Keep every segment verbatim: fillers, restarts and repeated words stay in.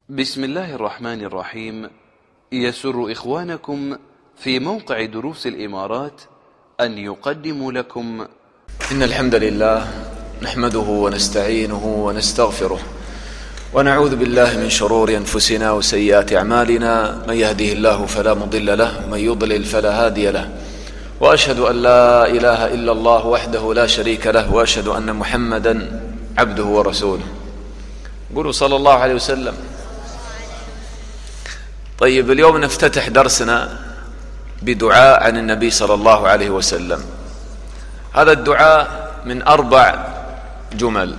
بسم الله الرحمن الرحيم. يسر إخوانكم في موقع دروس الإمارات أن يقدموا لكم إن الحمد لله نحمده ونستعينه ونستغفره ونعوذ بالله من شرور أنفسنا وسيئات أعمالنا. من يهده الله فلا مضل له ومن يضلل فلا هادي له، وأشهد أن لا إله إلا الله وحده لا شريك له، وأشهد أن محمدا عبده ورسوله. قولوا صلى الله عليه وسلم. طيب، اليوم نفتتح درسنا بدعاء عن النبي صلى الله عليه وسلم. هذا الدعاء من أربع جمل.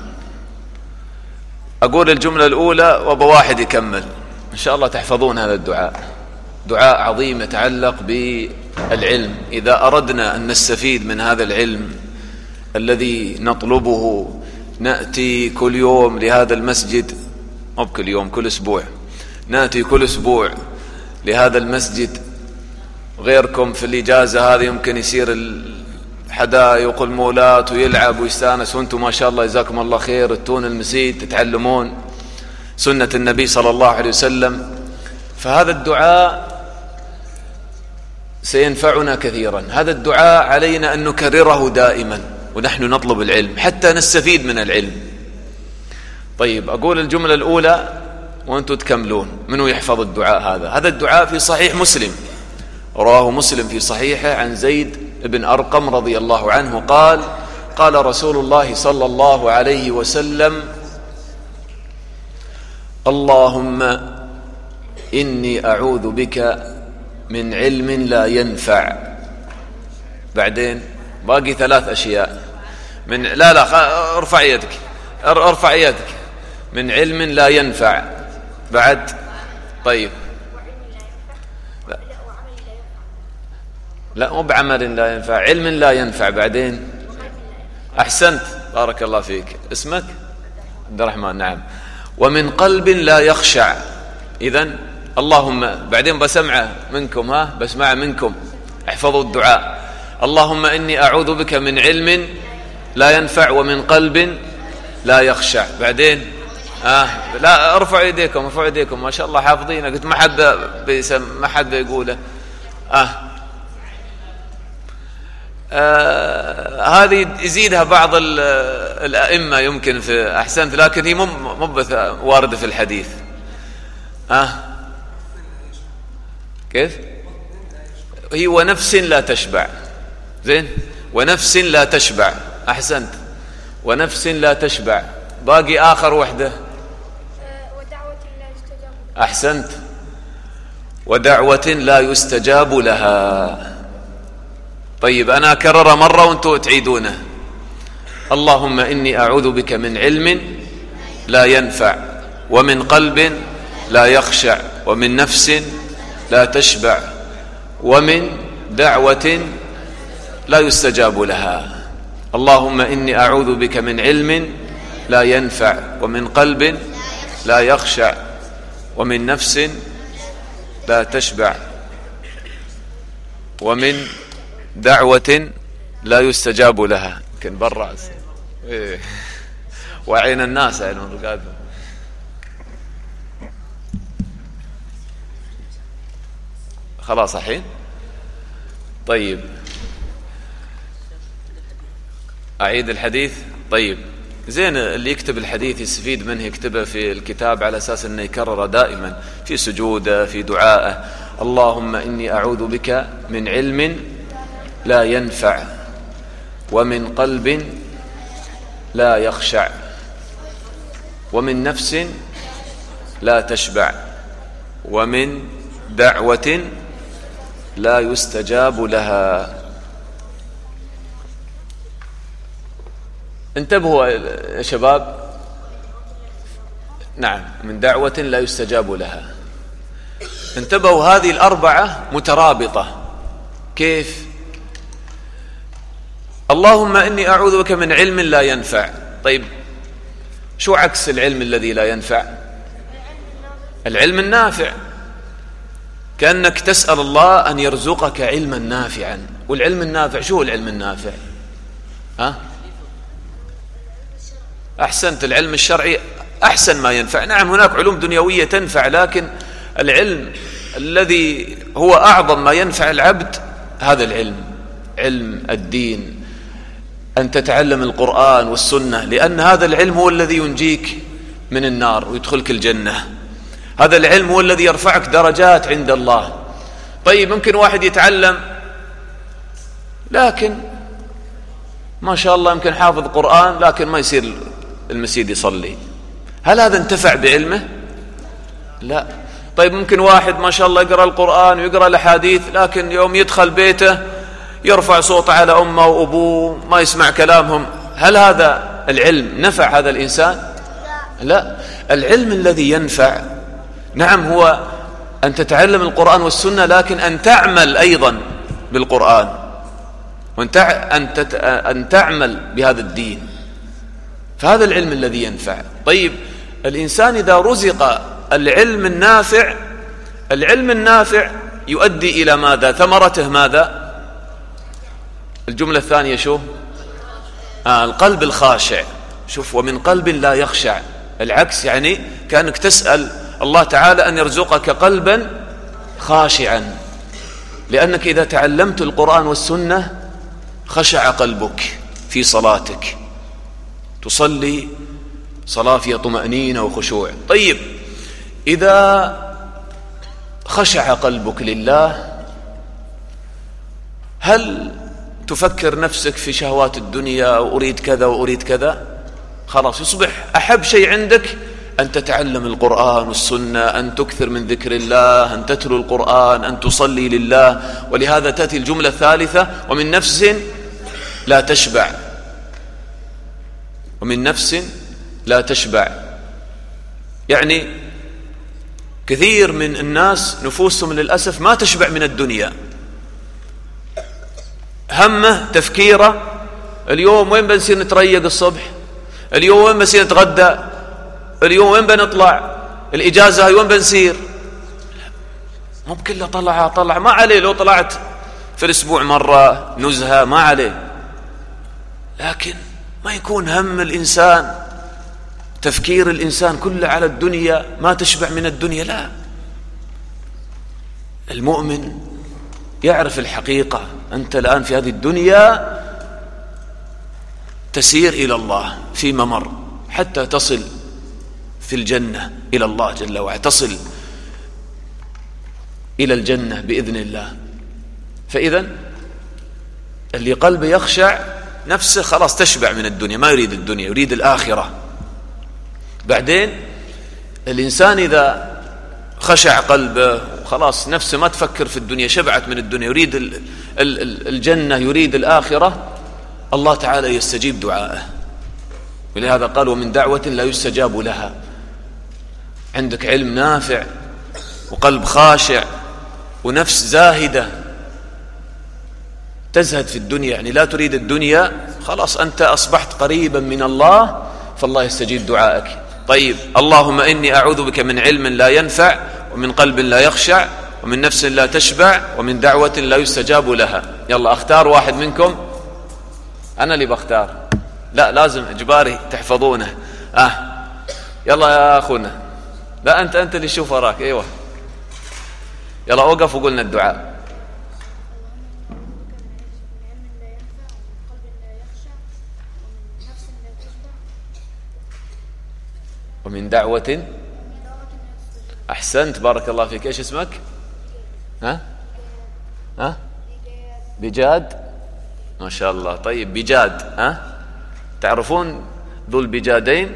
أقول الجملة الأولى وبواحد يكمل إن شاء الله. تحفظون هذا الدعاء، دعاء عظيم يتعلق بالعلم. إذا أردنا أن نستفيد من هذا العلم الذي نطلبه، نأتي كل يوم لهذا المسجد، مو كل يوم، كل أسبوع نأتي كل أسبوع لهذا المسجد. غيركم في الإجازة هذه يمكن يصير الحدائق والمولات ويلعب ويستانس، وانتم ما شاء الله جزاكم الله خير تتون المسجد تتعلمون سنة النبي صلى الله عليه وسلم. فهذا الدعاء سينفعنا كثيرا. هذا الدعاء علينا أن نكرره دائما ونحن نطلب العلم حتى نستفيد من العلم. طيب، أقول الجملة الأولى وأنتم تكملون. منو يحفظ الدعاء هذا؟ هذا الدعاء في صحيح مسلم، رواه مسلم في صحيحه عن زيد بن أرقم رضي الله عنه قال: قال رسول الله صلى الله عليه وسلم: اللهم إني أعوذ بك من علم لا ينفع. بعدين باقي ثلاث أشياء. من لا لا ارفع يدك، ارفع يدك. من علم لا ينفع. بعد. طيب، لا, لا مو بعمل لا ينفع، علم لا ينفع. بعدين أحسنت، بارك الله فيك. اسمك عبد الرحمن؟ نعم. ومن قلب لا يخشع. إذن اللهم، بعدين بسمعه منكم، ها بسمعه منكم، احفظوا الدعاء. اللهم إني أعوذ بك من علم لا ينفع ومن قلب لا يخشع. بعدين آه لا ارفعوا يديكم، ارفعوا يديكم، ما شاء الله حافظينه. قلت ما حد بيسم، ما حد بيقوله. آه. آه هذه يزيدها بعض الأئمة يمكن في أحسنت، لكن هي مو واردة في الحديث. آه كيف؟ هي ونفس لا تشبع. زين، ونفس لا تشبع. أحسنت، ونفس لا تشبع. باقي آخر وحدة. أحسنت، ودعوة لا يستجاب لها. طيب، أنا أكرر مرة وأنتم تعيدونه. اللهم إني أعوذ بك من علم لا ينفع ومن قلب لا يخشع ومن نفس لا تشبع ومن دعوة لا يستجاب لها. اللهم إني أعوذ بك من علم لا ينفع ومن قلب لا يخشع ومن نفس لا تشبع ومن دعوة لا يستجاب لها. يمكن برا إيه. وعين الناس علم القادم. خلاص الحين. طيب، أعيد الحديث. طيب، زين، اللي يكتب الحديث يستفيد منه، يكتبه في الكتاب على أساس أنه يكرره دائما في سجوده، في دعائه. اللهم إني أعوذ بك من علم لا ينفع ومن قلب لا يخشع ومن نفس لا تشبع ومن دعوة لا يستجاب لها. انتبهوا يا شباب. نعم، من دعوة لا يستجاب لها. انتبهوا، هذه الأربعة مترابطة. كيف؟ اللهم إني أعوذ بك من علم لا ينفع. طيب، شو عكس العلم الذي لا ينفع؟ العلم النافع. كأنك تسأل الله أن يرزقك علما نافعا. والعلم النافع، شو العلم النافع؟ ها؟ أحسنت، العلم الشرعي أحسن ما ينفع. نعم هناك علوم دنيوية تنفع، لكن العلم الذي هو أعظم ما ينفع العبد هذا العلم، علم الدين، أن تتعلم القرآن والسنة، لأن هذا العلم هو الذي ينجيك من النار ويدخلك الجنة. هذا العلم هو الذي يرفعك درجات عند الله. طيب ممكن واحد يتعلم لكن ما شاء الله يمكن حافظ قرآن لكن ما يصير المسجد يصلي، هل هذا انتفع بعلمه؟ لا. طيب ممكن واحد ما شاء الله يقرأ القرآن ويقرأ الأحاديث، لكن يوم يدخل بيته يرفع صوته على أمه وأبوه، ما يسمع كلامهم، هل هذا العلم نفع هذا الإنسان؟ لا. العلم الذي ينفع نعم هو أن تتعلم القرآن والسنة، لكن أن تعمل أيضا بالقرآن، وأن أن تعمل بهذا الدين، فهذا العلم الذي ينفع. طيب الإنسان إذا رزق العلم النافع، العلم النافع يؤدي إلى ماذا؟ ثمرته ماذا؟ الجملة الثانية شو؟ آه القلب الخاشع. شوف، ومن قلب لا يخشع، العكس، يعني كأنك تسأل الله تعالى أن يرزقك قلبا خاشعا، لأنك إذا تعلمت القرآن والسنة خشع قلبك في صلاتك، تصلي صلاة فيها طمأنينة وخشوع. طيب إذا خشع قلبك لله، هل تفكر نفسك في شهوات الدنيا وأريد كذا وأريد كذا؟ خلاص يصبح أحب شيء عندك أن تتعلم القرآن والسنة، أن تكثر من ذكر الله، أن تتلو القرآن، أن تصلي لله. ولهذا تأتي الجملة الثالثة: ومن نفس لا تشبع، ومن نفس لا تشبع. يعني كثير من الناس نفوسهم للأسف ما تشبع من الدنيا، همه تفكيره اليوم وين بنصير نتريق الصبح، اليوم وين بنصير نتغدى، اليوم وين بنطلع، الإجازة هاي وين بنصير. مو بكله طلع طلع ما عليه، لو طلعت في الأسبوع مرة نزهة ما عليه، لكن ما يكون هم الإنسان، تفكير الإنسان كله على الدنيا، ما تشبع من الدنيا. لا، المؤمن يعرف الحقيقة، أنت الآن في هذه الدنيا تسير إلى الله في ممر حتى تصل في الجنة إلى الله جل وعلا، تصل إلى الجنة بإذن الله. فإذا اللي قلبه يخشع نفسه خلاص تشبع من الدنيا، ما يريد الدنيا، يريد الآخرة. بعدين الإنسان إذا خشع قلبه خلاص نفسه ما تفكر في الدنيا، شبعت من الدنيا، يريد الجنة، يريد الآخرة، الله تعالى يستجيب دعائه. ولهذا قال: ومن دعوة لا يستجاب لها. عندك علم نافع وقلب خاشع ونفس زاهدة تزهد في الدنيا، يعني لا تريد الدنيا، خلاص أنت أصبحت قريبا من الله، فالله يستجيب دعائك. طيب، اللهم إني أعوذ بك من علم لا ينفع، ومن قلب لا يخشع، ومن نفس لا تشبع، ومن دعوة لا يستجاب لها. يلا اختار واحد منكم. أنا اللي بختار، لا لازم إجباري تحفظونه. آه يلا يا أخونا، لا أنت أنت اللي شوف وراك. أيوة يلا أوقف وقلنا الدعاء. ومن دعوة، أحسنت بارك الله فيك. إيش اسمك؟ ها ها بجاد، ما شاء الله. طيب بجاد، ها تعرفون ذو البجادين؟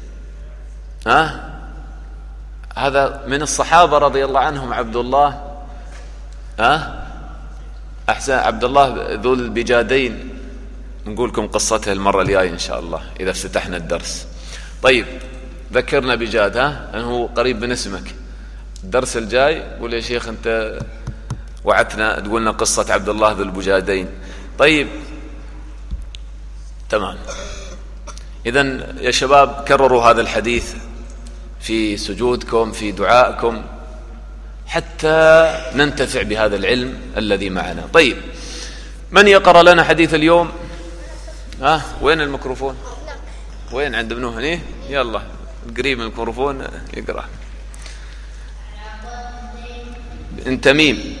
ها هذا من الصحابة رضي الله عنهم، عبد الله، ها أحسن، عبد الله ذو البجادين. نقول لكم قصته المرة الجاية إن شاء الله إذا افتتحنا الدرس. طيب ذكرنا بجاد، ها أنه قريب من اسمك. الدرس الجاي قول يا شيخ أنت وعدتنا تقولنا قصة عبد الله ذو البجادين. طيب تمام. إذن يا شباب كرروا هذا الحديث في سجودكم، في دعائكم، حتى ننتفع بهذا العلم الذي معنا. طيب من يقرأ لنا حديث اليوم؟ ها وين الميكروفون؟ وين عند ابنه هني؟ يلا قريب من الميكروفون يقرأ. بن تميم.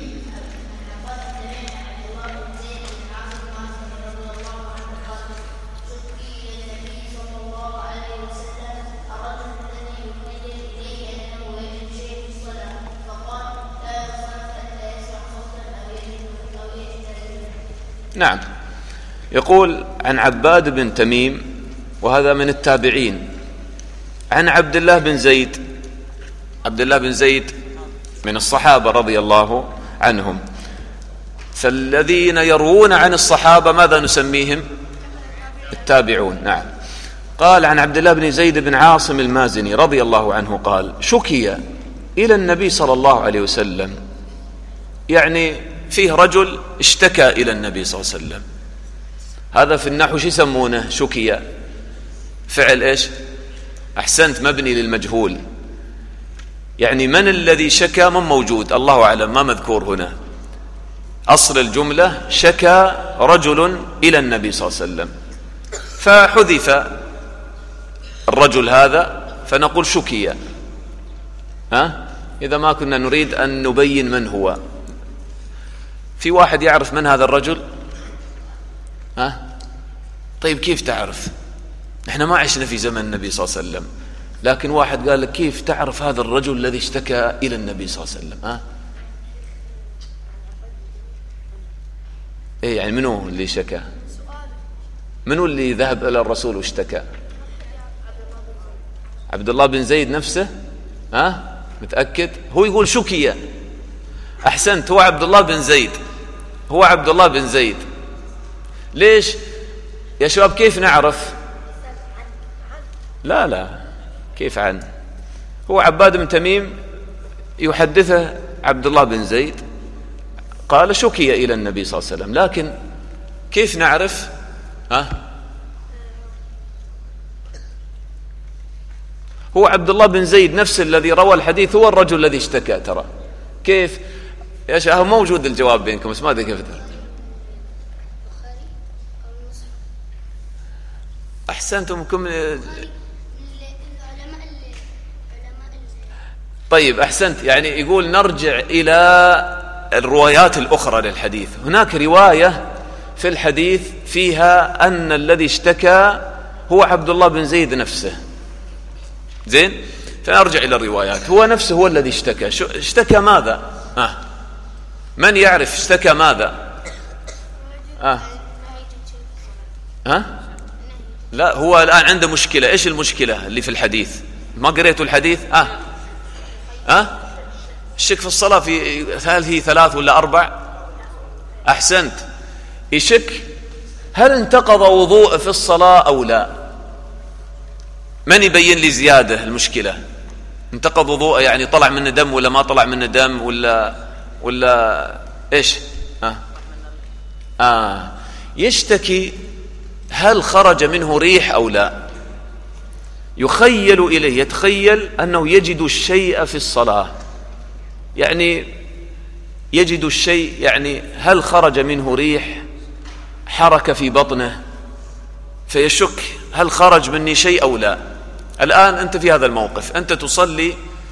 نعم. يقول عن عباد بن تميم، وهذا من التابعين، عن عبد الله بن زيد. عبد الله بن زيد من الصحابة رضي الله عنهم. فالذين يروون عن الصحابة ماذا نسميهم؟ التابعون. نعم. قال عن عبد الله بن زيد بن عاصم المازني رضي الله عنه قال: شكي إلى النبي صلى الله عليه وسلم، يعني فيه رجل اشتكى إلى النبي صلى الله عليه وسلم. هذا في النحو شو يسمونه؟ شكي، فعل إيش؟ أحسنت، مبني للمجهول. يعني من الذي شكى؟ من موجود؟ الله أعلم، ما مذكور هنا. أصل الجملة شكى رجل إلى النبي صلى الله عليه وسلم، فحذف الرجل هذا فنقول شكي. ها؟ إذا ما كنا نريد أن نبين من هو. في واحد يعرف من هذا الرجل؟ ها؟ طيب كيف تعرف؟ احنا ما عشنا في زمن النبي صلى الله عليه وسلم، لكن واحد قال لك كيف تعرف هذا الرجل الذي اشتكى إلى النبي صلى الله عليه وسلم؟ ها؟ ايه يعني منو اللي شكى؟ منو اللي ذهب إلى الرسول واشتكى؟ عبد الله بن زيد نفسه؟ ها؟ متأكد؟ هو يقول شكي. أحسنت، هو عبد الله بن زيد، هو عبد الله بن زيد. ليش يا شباب؟ كيف نعرف؟ لا لا، كيف عن؟ هو عباد بن تميم يحدثه عبد الله بن زيد قال شكي إلى النبي صلى الله عليه وسلم، لكن كيف نعرف؟ ها؟ هو عبد الله بن زيد نفس الذي روى الحديث هو الرجل الذي اشتكى. ترى كيف يا شباب؟ موجود الجواب بينكم بس ما ادري كيف. احسنتم كم. طيب احسنت، يعني يقول نرجع الى الروايات الاخرى للحديث. هناك روايه في الحديث فيها ان الذي اشتكى هو عبد الله بن زيد نفسه. زين، فنرجع الى الروايات. هو نفسه هو الذي اشتكى. اشتكى ماذا؟ ها؟ من يعرف اشتكى ماذا؟ ها؟ ها؟ لا، هو الآن عنده مشكلة. إيش المشكلة اللي في الحديث؟ ما قريتوا الحديث؟ آه ها؟ الشك في الصلاة، في هل هي ثلاث ولا أربع؟ أحسنت. يشك هل انتقض وضوء في الصلاة أو لا؟ من يبين لي زيادة المشكلة؟ انتقض وضوء يعني طلع منه دم ولا ما طلع منه دم ولا ولا إيش؟ آه آه يشتكي هل خرج منه ريح أو لا؟ يخيل إليه، يتخيل أنه يجد الشيء في الصلاة، يعني يجد الشيء، يعني هل خرج منه ريح، حركة في بطنه، فيشك هل خرج مني شيء أو لا. الآن أنت في هذا الموقف، أنت تصلي،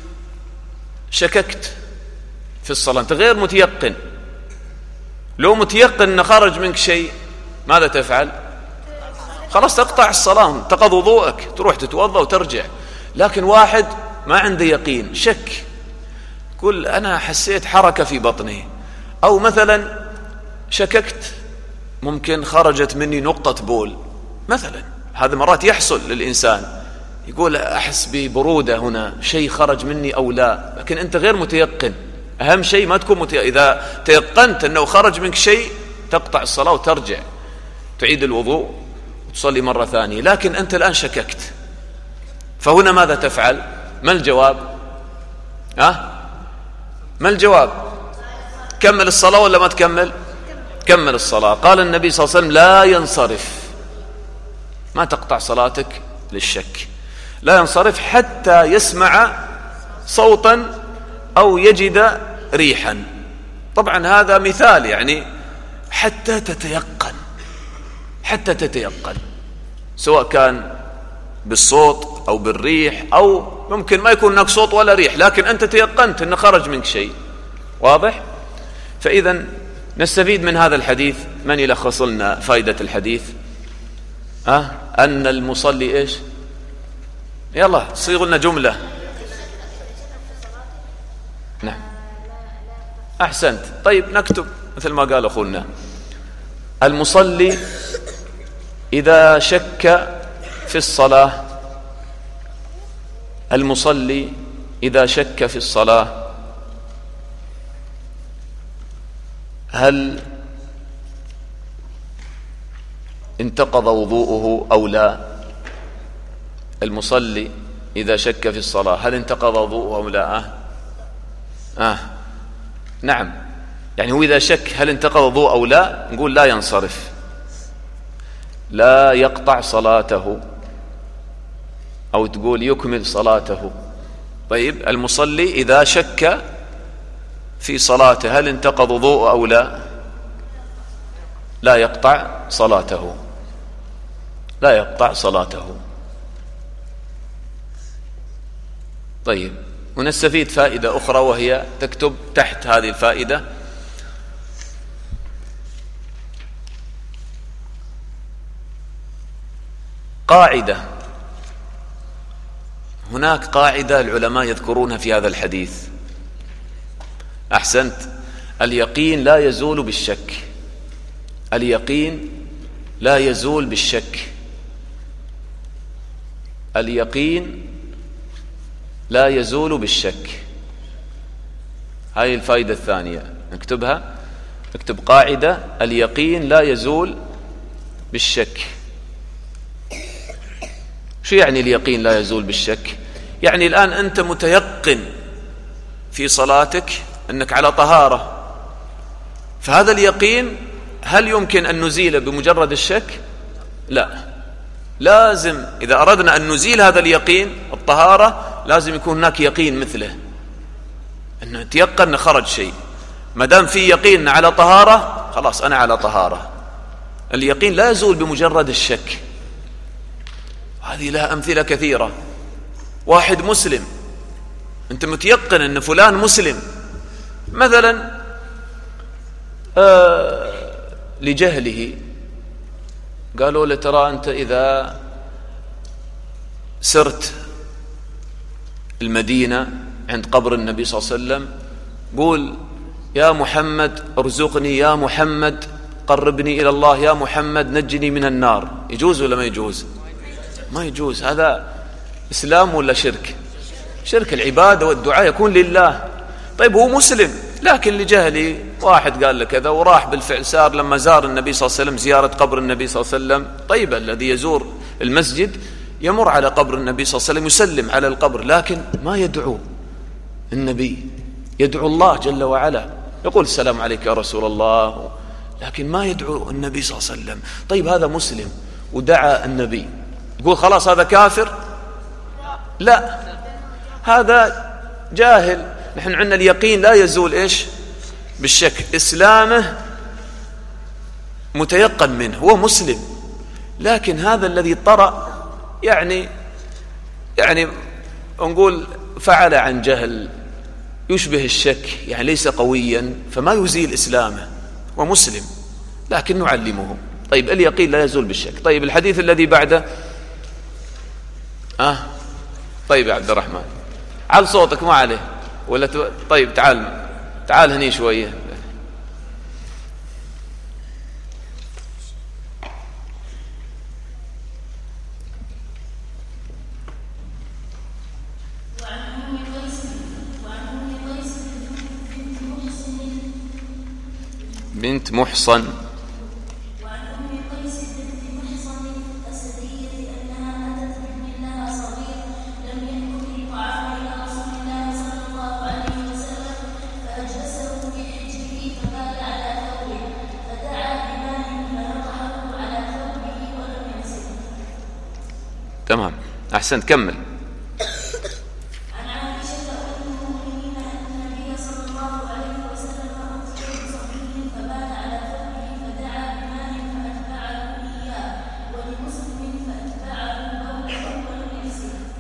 شككت في الصلاة، أنت غير متيقن. لو متيقن أن خرج منك شيء ماذا تفعل؟ خلاص تقطع الصلاة، انتقض وضوءك، تروح تتوضأ وترجع. لكن واحد ما عنده يقين، شك، قل أنا حسيت حركة في بطني، أو مثلا شككت ممكن خرجت مني نقطة بول مثلا. هذا مرات يحصل للإنسان، يقول أحس ببرودة هنا، شيء خرج مني أو لا، لكن أنت غير متيقن. أهم شيء ما تكون متيقن. إذا تيقنت أنه خرج منك شيء تقطع الصلاة وترجع تعيد الوضوء وتصلي مرة ثانية. لكن أنت الآن شككت، فهنا ماذا تفعل؟ ما الجواب؟ ها؟ ما الجواب؟ كمل الصلاة ولا ما تكمل؟ كمل الصلاة. قال النبي صلى الله عليه وسلم لا ينصرف، ما تقطع صلاتك للشك، لا ينصرف حتى يسمع صوتا أو يجد ريحا. طبعا هذا مثال، يعني حتى تتيقن، حتى تتيقن، سواء كان بالصوت أو بالريح، أو ممكن ما يكون هناك صوت ولا ريح لكن أنت تيقنت أن خرج منك شيء. واضح؟ فإذا نستفيد من هذا الحديث. من يلخص لنا فائدة الحديث؟ أه؟ أن المصلي إيش؟ يلا صيغ لنا جملة. نعم أحسنت. طيب نكتب مثل ما قال أخونا: المصلي إذا شك في الصلاة المصلي إذا شك في الصلاة هل انتقض وضوءه أو لا؟ المصلي إذا شك في الصلاة هل انتقض وضوءه أو لا؟ آه. آه. نعم، يعني هو إذا شك هل انتقض وضوءه أو لا نقول لا ينصرف، لا يقطع صلاته، أو تقول يكمل صلاته. طيب المصلي إذا شك في صلاته هل انتقض وضوءه أو لا؟ لا يقطع صلاته، لا يقطع صلاته. طيب ونستفيد فائدة أخرى، وهي تكتب تحت هذه الفائدة: قاعدة. هناك قاعدة العلماء يذكرونها في هذا الحديث. أحسنت. اليقين لا يزول بالشك، اليقين لا يزول بالشك، اليقين لا يزول بالشك. هذه الفائدة الثانية نكتبها، نكتب قاعدة: اليقين لا يزول بالشك. شو يعني اليقين لا يزول بالشك؟ يعني الآن أنت متيقن في صلاتك أنك على طهارة، فهذا اليقين هل يمكن أن نزيله بمجرد الشك؟ لا، لازم إذا أردنا أن نزيل هذا اليقين الطهارة لازم يكون هناك يقين مثله، أنه تيقن أن خرج شيء. ما دام في يقين على طهارة خلاص أنا على طهارة. اليقين لا يزول بمجرد الشك. هذه لها أمثلة كثيرة. واحد مسلم، أنت متيقن أن فلان مسلم، مثلا آه لجهله قالوا له ترى أنت إذا سرت المدينة عند قبر النبي صلى الله عليه وسلم قول: يا محمد ارزقني، يا محمد قربني إلى الله، يا محمد نجني من النار. يجوز ولا ما يجوز؟ ما يجوز. هذا إسلام ولا شرك؟ شرك. العبادة والدعاء يكون لله. طيب هو مسلم لكن لجهلي واحد قال له كذا وراح بالفعل سار لما زار النبي صلى الله عليه وسلم زيارة قبر النبي صلى الله عليه وسلم. طيب الذي يزور المسجد يمر على قبر النبي صلى الله عليه وسلم يسلم على القبر، لكن ما يدعو النبي، يدعو الله جل وعلا، يقول السلام عليك يا رسول الله، لكن ما يدعو النبي صلى الله عليه وسلم. طيب هذا مسلم ودعا النبي، يقول خلاص هذا كافر؟ لا، هذا جاهل. نحن عندنا اليقين لا يزول إيش؟ بالشك. إسلامه متيقن منه، هو مسلم، لكن هذا الذي طرأ يعني يعني نقول فعل عن جهل يشبه الشك، يعني ليس قويا، فما يزيل إسلامه، ومسلم لكن نعلمه. طيب اليقين لا يزول بالشك. طيب الحديث الذي بعده آه طيب يا عبد الرحمن عال صوتك ما عليه ولا ت... طيب تعال تعال هني شوية. بنت محصن تمام. أحسنت، كمل.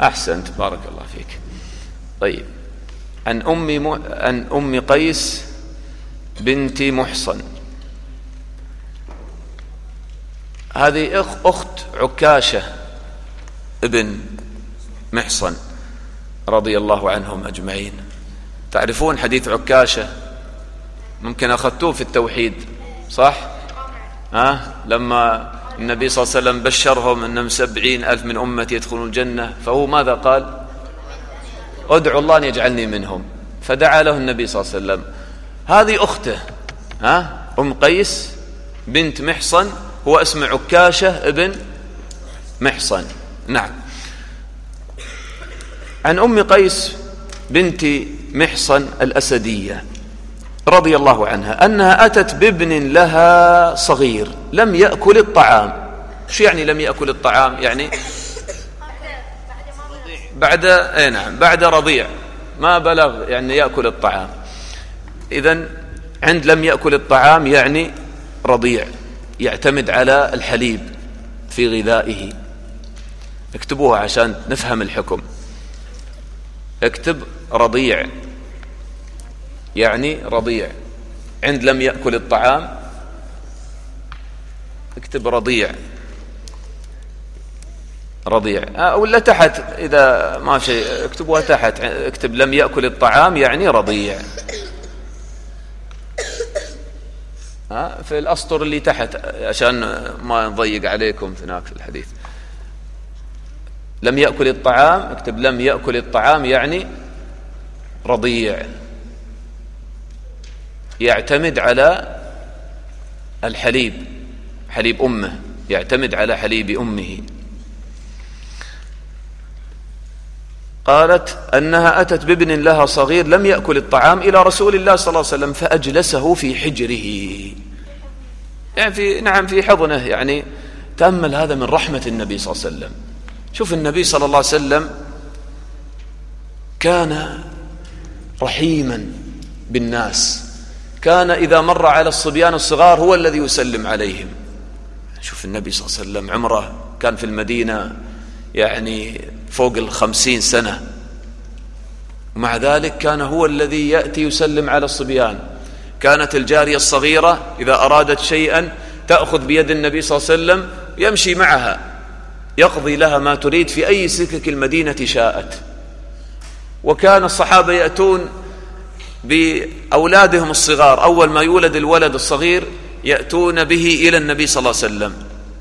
أحسنت، بارك الله فيك. طيب، عن أم م... عن أم قيس بنت محصن، هذه أخ... أخت عكاشة ابن محصن رضي الله عنهم أجمعين. تعرفون حديث عكاشة؟ ممكن أخذتوه في التوحيد، صح؟ ها؟ لما النبي صلى الله عليه وسلم بشرهم أنهم سبعين ألف من أمتي يدخلون الجنة، فهو ماذا قال؟ ادعوا الله أن يجعلني منهم، فدعا له النبي صلى الله عليه وسلم. هذه أخته، ها؟ أم قيس بنت محصن، هو اسمه عكاشة ابن محصن. نعم. عن أم قيس بنت محصن الأسدية رضي الله عنها أنها أتت بابن لها صغير لم يأكل الطعام. شو يعني لم يأكل الطعام؟ يعني بعد اي نعم بعد رضيع، ما بلغ يعني يأكل الطعام. إذن عند لم يأكل الطعام يعني رضيع، يعتمد على الحليب في غذائه. اكتبوها عشان نفهم الحكم. اكتب رضيع يعني رضيع، عند لم يأكل الطعام اكتب رضيع رضيع أه ولا تحت، إذا ما شيء اكتبوها تحت، اكتب لم يأكل الطعام يعني رضيع. أه في الأسطر اللي تحت عشان ما نضيق عليكم في هناك في الحديث. لم يأكل الطعام اكتب لم يأكل الطعام يعني رضيع، يعتمد على الحليب، حليب أمه، يعتمد على حليب أمه. قالت أنها أتت بابن لها صغير لم يأكل الطعام إلى رسول الله صلى الله عليه وسلم فأجلسه في حجره، يعني في نعم في حضنه. يعني تأمل هذا من رحمة النبي صلى الله عليه وسلم. شوف النبي صلى الله عليه وسلم كان رحيما بالناس، كان إذا مر على الصبيان الصغار هو الذي يسلم عليهم. شوف النبي صلى الله عليه وسلم عمره كان في المدينة يعني فوق الخمسين سنة، ومع ذلك كان هو الذي يأتي يسلم على الصبيان. كانت الجارية الصغيرة إذا أرادت شيئا تأخذ بيد النبي صلى الله عليه وسلم يمشي معها، يقضي لها ما تريد في أي سكك المدينة شاءت. وكان الصحابة يأتون بأولادهم الصغار، أول ما يولد الولد الصغير يأتون به إلى النبي صلى الله عليه وسلم،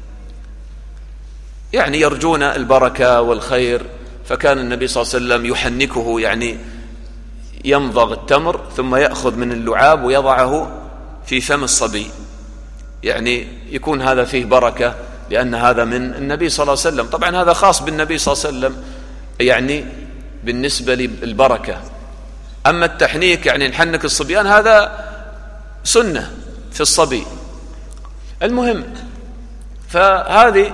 يعني يرجون البركة والخير. فكان النبي صلى الله عليه وسلم يحنكه، يعني يمضغ التمر ثم يأخذ من اللعاب ويضعه في فم الصبي، يعني يكون هذا فيه بركة لأن هذا من النبي صلى الله عليه وسلم. طبعا هذا خاص بالنبي صلى الله عليه وسلم يعني بالنسبة للبركة. أما التحنيك يعني نحنك الصبيان هذا سنة في الصبي. المهم، فهذه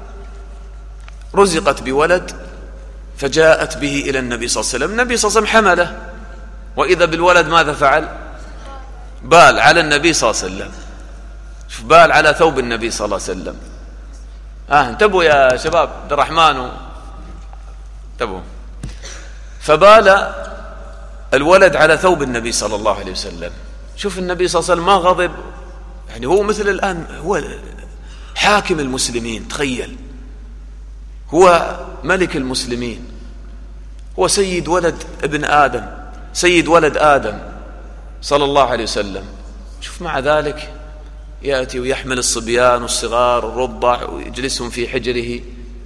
رزقت بولد فجاءت به إلى النبي صلى الله عليه وسلم. النبي صلى الله عليه وسلم حمله، وإذا بالولد ماذا فعل؟ بال على النبي صلى الله عليه وسلم. شوف، بال على ثوب النبي صلى الله عليه وسلم. آه انتبهوا يا شباب، عبد الرحمن انتبهوا. فبال الولد على ثوب النبي صلى الله عليه وسلم. شوف النبي صلى الله عليه وسلم ما غضب، يعني هو مثل الآن هو حاكم المسلمين، تخيل، هو ملك المسلمين، هو سيد ولد ابن آدم، سيد ولد آدم صلى الله عليه وسلم. شوف مع ذلك يأتي ويحمل الصبيان والصغار والرضع ويجلسهم في حجره.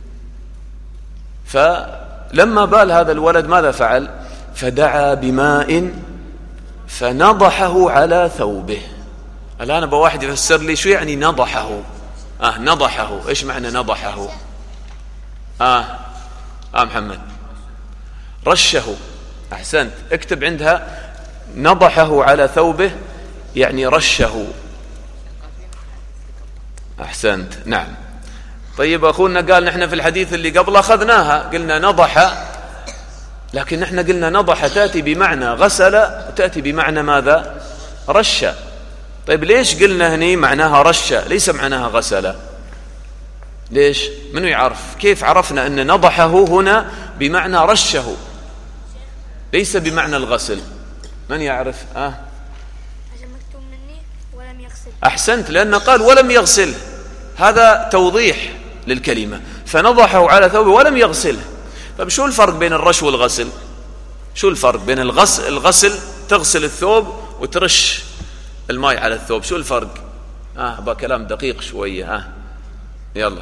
فلما بال هذا الولد ماذا فعل؟ فدعا بماء فنضحه على ثوبه. الآن أبا واحد يفسر لي شو يعني نضحه. آه نضحه، إيش معنى نضحه؟ آه آه محمد رشه. أحسنت، اكتب عندها نضحه على ثوبه يعني رشه. أحسنت، نعم. طيب أخونا قال نحن في الحديث اللي قبل أخذناها قلنا نضح، لكن نحن قلنا نضح تأتي بمعنى غسل وتأتي بمعنى ماذا؟ رش. طيب ليش قلنا هني معناها رش ليس معناها غسل؟ ليش؟ منو يعرف؟ كيف عرفنا أن نضحه هنا بمعنى رشه، ليس بمعنى الغسل. من يعرف؟ آه عشان مكتوب مني ولم يغسل. أحسنت، لأن قال ولم يغسله، هذا توضيح للكلمة، فنضحه على ثوبه ولم يغسله. طيب شو الفرق بين الرش والغسل؟ شو الفرق بين الغسل الغسل تغسل الثوب وترش الماء على الثوب، شو الفرق؟ آه أبغى كلام دقيق شوية. آه يلا.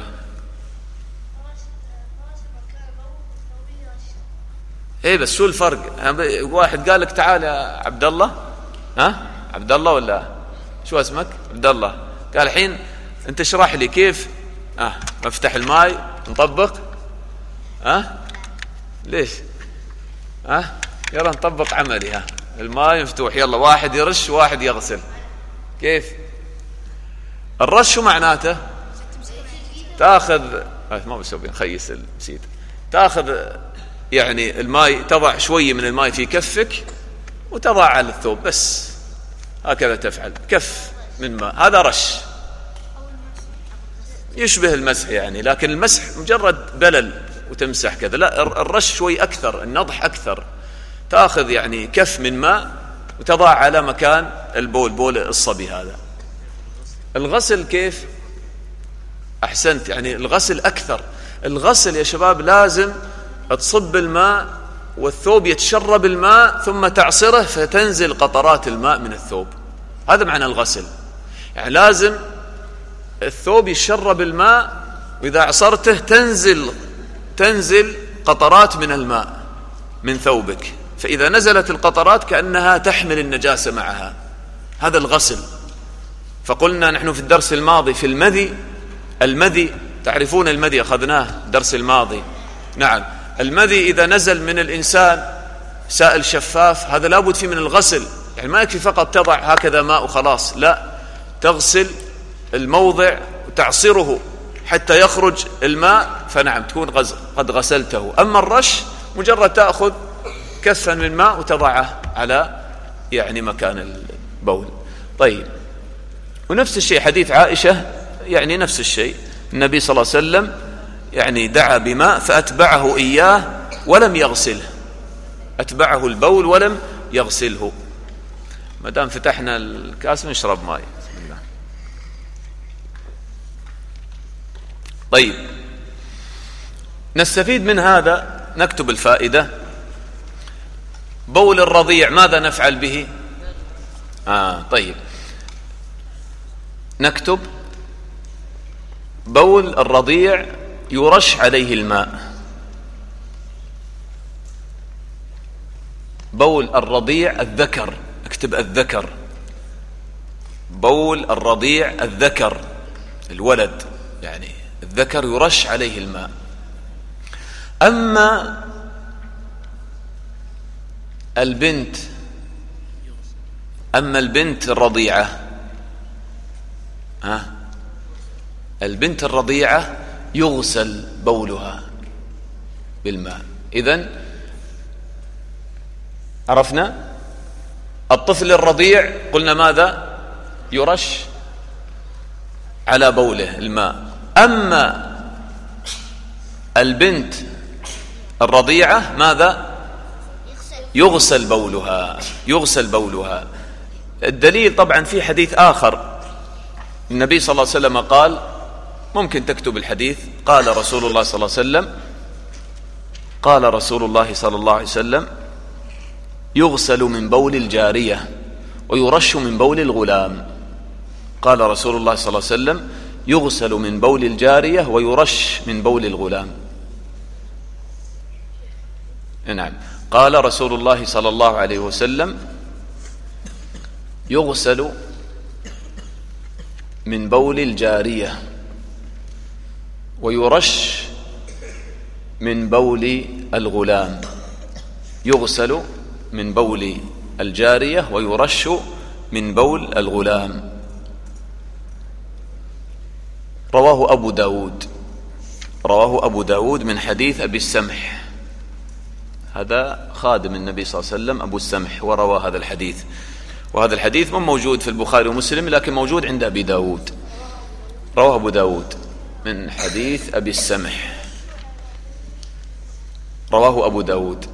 ايه بس شو الفرق؟ واحد قال لك تعال يا عبد الله، ها عبد الله ولا شو اسمك؟ عبد الله، قال الحين انت اشرح لي كيف اه مفتح الماي نطبق. ها آه؟ ليش؟ ها آه؟ يلا نطبق عملي. ها الماي مفتوح، يلا واحد يرش واحد يغسل. كيف الرش؟ شو معناته؟ تاخذ آه ما بسوي نخيس نسيت. تاخذ يعني الماء، تضع شوية من الماء في كفك وتضع على الثوب، بس هكذا تفعل، كف من ماء، هذا رش يشبه المسح يعني، لكن المسح مجرد بلل وتمسح كذا، لا الرش شوي أكثر، النضح أكثر. تأخذ يعني كف من ماء وتضع على مكان البول، بول الصبي هذا. الغسل كيف؟ أحسنت، يعني الغسل أكثر. الغسل يا شباب لازم تصب الماء والثوب يتشرب الماء ثم تعصره فتنزل قطرات الماء من الثوب، هذا معنى الغسل. يعني لازم الثوب يشرب الماء وإذا عصرته تنزل تنزل قطرات من الماء من ثوبك، فإذا نزلت القطرات كأنها تحمل النجاسة معها، هذا الغسل. فقلنا نحن في الدرس الماضي في المذي، المذي تعرفون المذي، أخذناه الدرس الماضي. نعم، المذي إذا نزل من الإنسان سائل شفاف هذا لابد فيه من الغسل، يعني ما يكفي فقط تضع هكذا ماء وخلاص، لا، تغسل الموضع وتعصره حتى يخرج الماء، فنعم تكون غز... قد غسلته. أما الرش مجرد تأخذ كفا من ماء وتضعه على يعني مكان البول. طيب، ونفس الشيء حديث عائشة، يعني نفس الشيء، النبي صلى الله عليه وسلم يعني دعا بماء فأتبعه إياه ولم يغسله، أتبعه البول ولم يغسله. ما دام فتحنا الكاس نشرب ماء. بسم الله. طيب، نستفيد من هذا، نكتب الفائدة. بول الرضيع ماذا نفعل به؟ آه طيب، نكتب بول الرضيع يرش عليه الماء. بول الرضيع الذكر، اكتب الذكر، بول الرضيع الذكر الولد، يعني الذكر يرش عليه الماء. أما البنت أما البنت الرضيعة، ها البنت الرضيعة يغسل بولها بالماء. إذن عرفنا الطفل الرضيع قلنا ماذا؟ يرش على بوله الماء. أما البنت الرضيعة ماذا؟ يغسل بولها يغسل بولها. الدليل طبعا في حديث آخر، النبي صلى الله عليه وسلم قال، ممكن تكتب الحديث، قال رسول الله صلى الله عليه وسلم قال رسول الله صلى الله عليه وسلم يغسل من بول الجارية ويرش من بول الغلام. قال رسول الله صلى الله عليه وسلم يغسل من بول الجارية ويرش من بول الغلام. نعم، قال رسول الله صلى الله عليه وسلم يغسل من بول الجارية ويرش من بول الغلام. يغسل من بول الجارية ويرش من بول الغلام. رواه أبو داود رواه أبو داود من حديث أبي السمح، هذا خادم النبي صلى الله عليه وسلم أبو السمح، وروى هذا الحديث. وهذا الحديث مو موجود في البخاري ومسلم، لكن موجود عند أبي داود. رواه أبو داود من حديث أبي السمح، رواه أبو داود.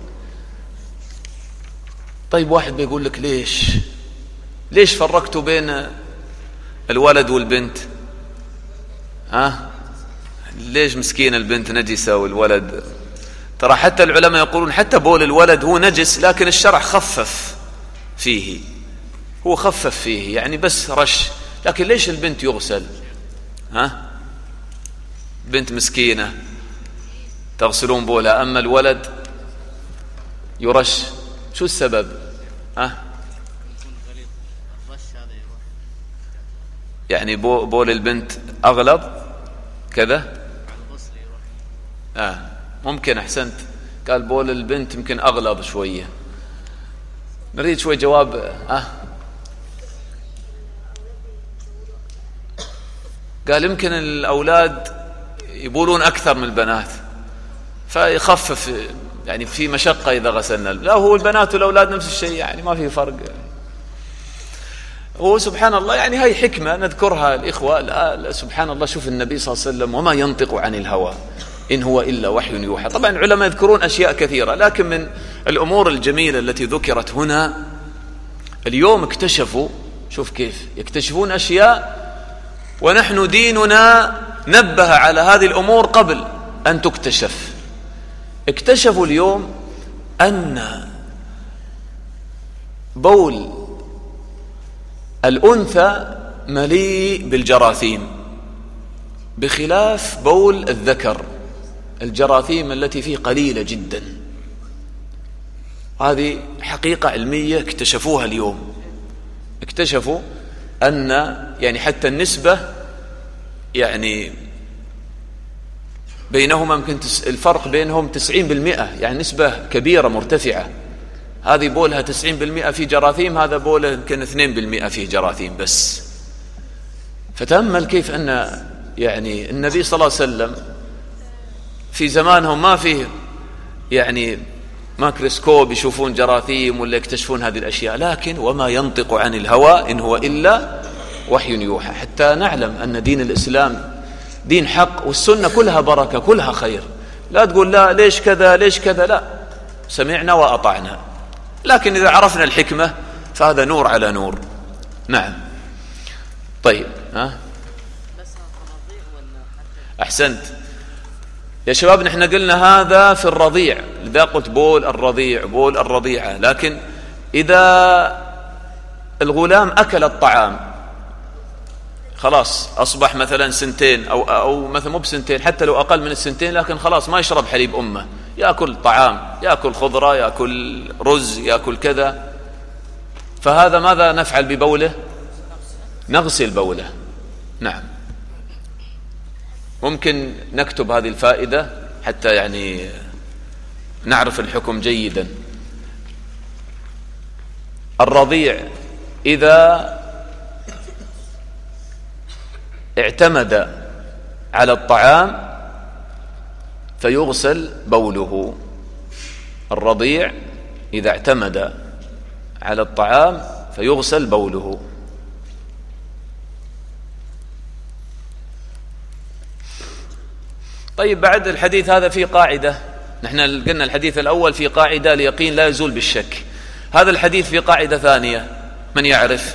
طيب واحد بيقول لك ليش ليش فرقتوا بين الولد والبنت؟ ها ليش مسكين البنت نجسة والولد؟ ترى حتى العلماء يقولون حتى بول الولد هو نجس، لكن الشرع خفف فيه، هو خفف فيه يعني بس رش. لكن ليش البنت يغسل؟ ها بنت مسكينة تغسلون بولها، أما الولد يرش. شو السبب؟ ها يعني بول البنت أغلظ كذا؟ آه ممكن، أحسنت، قال بول البنت يمكن أغلظ شوية. نريد شوي جواب. آه قال يمكن الأولاد يبولون أكثر من البنات فيخفف يعني في مشقة إذا غسلنا. لا هو البنات والأولاد نفس الشيء يعني ما في فرق. هو سبحان الله يعني هاي حكمة نذكرها الإخوة. لا لا سبحان الله، شوف النبي صلى الله عليه وسلم وما ينطق عن الهوى إن هو إلا وحي يوحى. طبعا العلماء يذكرون أشياء كثيرة، لكن من الأمور الجميلة التي ذكرت هنا اليوم اكتشفوا، شوف كيف يكتشفون أشياء ونحن ديننا نبه على هذه الأمور قبل أن تكتشف. اكتشفوا اليوم أن بول الأنثى مليء بالجراثيم بخلاف بول الذكر، الجراثيم التي فيه قليلة جدا. هذه حقيقة علمية اكتشفوها اليوم. اكتشفوا أن يعني حتى النسبة يعني بينهما يمكن الفرق بينهم تسعين بالمئة، يعني نسبة كبيرة مرتفعة. هذه بولها تسعين بالمئة في جراثيم، هذا بوله يمكن اثنين بالمئة فيه جراثيم بس. فتأمل كيف أن يعني النبي صلى الله عليه وسلم في زمانهم ما فيه يعني مايكروسكوب يشوفون جراثيم ولا يكتشفون هذه الأشياء، لكن وما ينطق عن الهوى إن هو إلا وحي يوحى، حتى نعلم أن دين الإسلام دين حق، والسنة كلها بركة كلها خير. لا تقول لا ليش كذا ليش كذا، لا، سمعنا وأطعنا. لكن إذا عرفنا الحكمة فهذا نور على نور. نعم. طيب ها أحسنت يا شباب، نحن قلنا هذا في الرضيع، لذا قلت بول الرضيع بول الرضيعة. لكن إذا الغلام أكل الطعام خلاص أصبح مثلا سنتين أو, أو مثلا مو بسنتين، حتى لو أقل من السنتين، لكن خلاص ما يشرب حليب أمه، يأكل طعام، يأكل خضرة، يأكل رز، يأكل كذا، فهذا ماذا نفعل ببوله؟ نغسل بوله. نعم. ممكن نكتب هذه الفائدة حتى يعني نعرف الحكم جيدا. الرضيع إذا اعتمد على الطعام فيغسل بوله. الرضيع إذا اعتمد على الطعام فيغسل بوله. طيب بعد الحديث هذا في قاعدة، نحن قلنا الحديث الأول في قاعدة اليقين لا يزول بالشك، هذا الحديث في قاعدة ثانية، من يعرف؟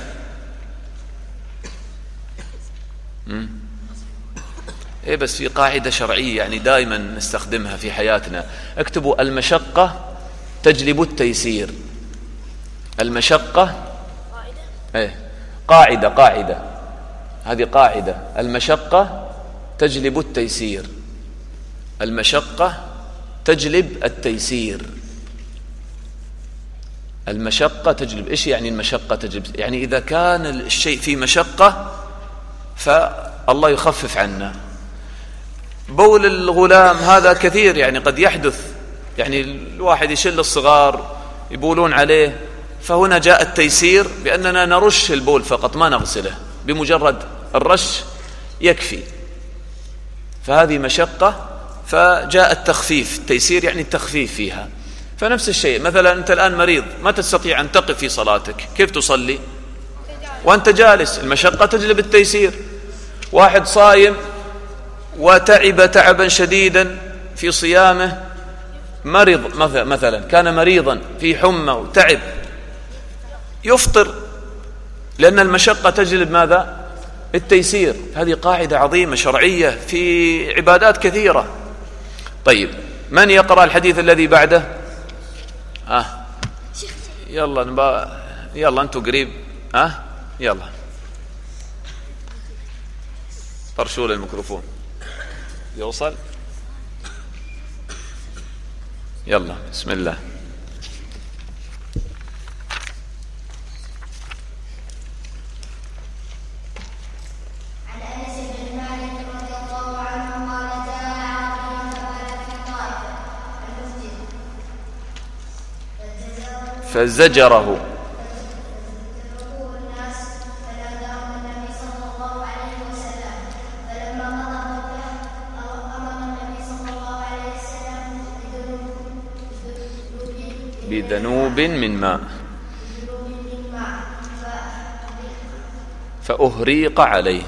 مم. إيه بس في قاعدة شرعية يعني دائما نستخدمها في حياتنا. اكتبوا المشقة تجلب التيسير. المشقة ايه قاعدة قاعدة هذه قاعدة، المشقة تجلب التيسير. المشقة تجلب التيسير. المشقة تجلب. إيش يعني المشقة تجلب؟ يعني إذا كان الشيء فيه مشقة فالله يخفف عنا. بول الغلام هذا كثير يعني قد يحدث، يعني الواحد يشل الصغار يبولون عليه، فهنا جاء التيسير بأننا نرش البول فقط ما نغسله، بمجرد الرش يكفي. فهذه مشقة فجاء التخفيف، التيسير يعني التخفيف فيها. فنفس الشيء مثلا أنت الآن مريض ما تستطيع أن تقف في صلاتك، كيف تصلي؟ وأنت جالس. المشقة تجلب التيسير. واحد صايم وتعب تعبا شديدا في صيامه مرض مثلا، كان مريضا في حمى وتعب، يفطر، لأن المشقة تجلب ماذا؟ التيسير. هذه قاعدة عظيمة شرعية في عبادات كثيرة. طيب، من يقرأ الحديث الذي بعده؟ آه. يلا نبا... يلا أنتوا قريب. آه. يلا طرشوا الميكروفون يوصل. يلا بسم الله. فزجره بذنوب من ماء فأهريق عليه.